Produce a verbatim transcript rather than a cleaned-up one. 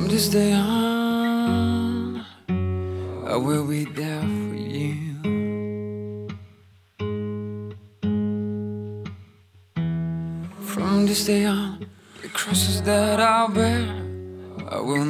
this day on, I will be there for you. From this day on, the crosses that I'll bear, I will